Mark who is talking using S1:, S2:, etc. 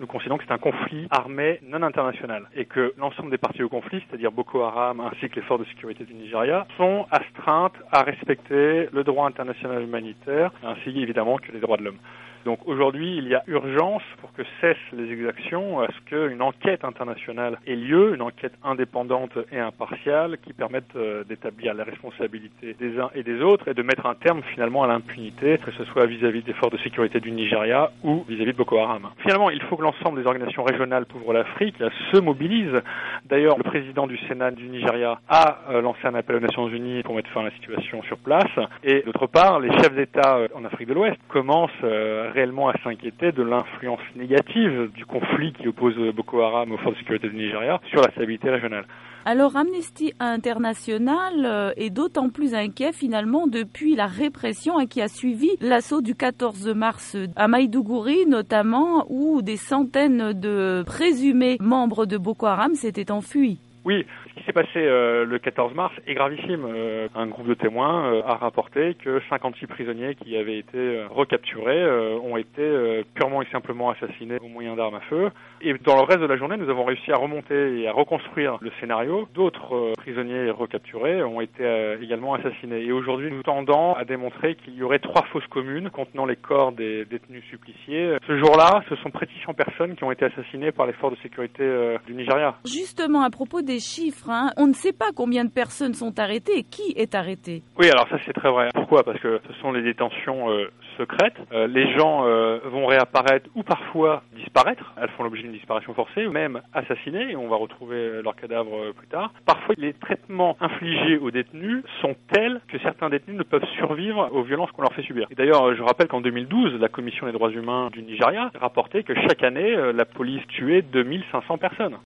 S1: nous considérons que c'est un conflit armé non international et que l'ensemble des parties au conflit, c'est-à-dire Boko Haram ainsi que les forces de sécurité du Nigeria, sont astreintes à respecter le droit international humanitaire ainsi évidemment que les droits de l'homme. Donc aujourd'hui, il y a urgence pour que cessent les exactions, à ce qu'une enquête internationale ait lieu, une enquête indépendante et impartiale qui permette d'établir les responsabilités des uns et des autres et de mettre un terme finalement à l'impunité, que ce soit vis-à-vis des forces de sécurité du Nigeria ou vis-à-vis de Boko Haram. Finalement, il faut que l'ensemble des organisations régionales pour l'Afrique se mobilisent. D'ailleurs, le président du Sénat du Nigeria a lancé un appel aux Nations Unies pour mettre fin à la situation sur place. Et d'autre part, les chefs d'État en Afrique de l'Ouest commencent réellement à s'inquiéter de l'influence négative du conflit qui oppose Boko Haram aux forces de sécurité du Nigeria sur la stabilité régionale.
S2: Alors Amnesty International est d'autant plus inquiet finalement depuis la répression qui a suivi l'assaut du 14 mars à Maïdougouri notamment, où des centaines de présumés membres de Boko Haram s'étaient enfuis.
S1: Oui, ce qui s'est passé le 14 mars est gravissime. Un groupe de témoins a rapporté que 56 prisonniers qui avaient été recapturés ont été purement et simplement assassinés au moyen d'armes à feu. Et dans le reste de la journée, nous avons réussi à remonter et à reconstruire le scénario. D'autres prisonniers recapturés ont été également assassinés. Et aujourd'hui, nous tendons à démontrer qu'il y aurait 3 fosses communes contenant les corps des détenus suppliciés. Ce jour-là, ce sont près de 600 personnes qui ont été assassinées par les forces de sécurité du Nigeria.
S2: Justement, à propos des chiffres, on ne sait pas combien de personnes sont arrêtées et qui est arrêté.
S1: Oui, alors ça c'est très vrai. Pourquoi ? Parce que ce sont les détentions secrètes. Les gens vont réapparaître ou parfois disparaître. Elles font l'objet d'une disparition forcée, ou même assassinées, et on va retrouver leurs cadavres plus tard. Parfois, les traitements infligés aux détenus sont tels que certains détenus ne peuvent survivre aux violences qu'on leur fait subir. Et d'ailleurs, je rappelle qu'en 2012, la Commission des droits humains du Nigeria rapportait que chaque année, la police tuait 2500 personnes.